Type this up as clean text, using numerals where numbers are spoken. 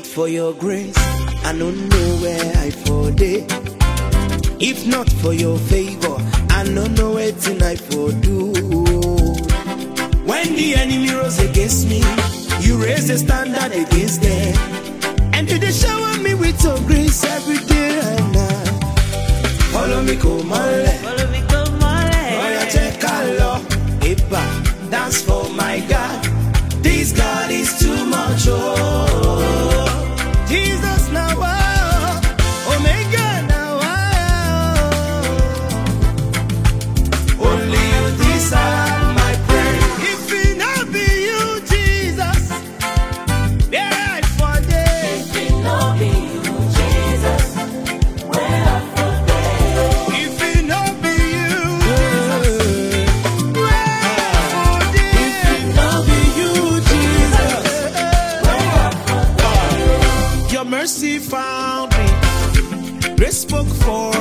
not for your grace, I don't know where I for day. If not for your favor, I don't know what I for do. When the enemy rose against me, you raised the standard against them. And today shower me with your grace every day and night. Follow me, come on, Follow me, come on. oh, yeah, take a look. Epa, dance for my God. This God is too much, oh. Jesus now, oh. Omega now, oh. Only you deserve my praise. If it not be you, Jesus, there I for day. If it not be you, Jesus, where I for day. If it not be you, Jesus, where I for day. If it not be you, Jesus, where I for day. Your mercy found me, grace spoke for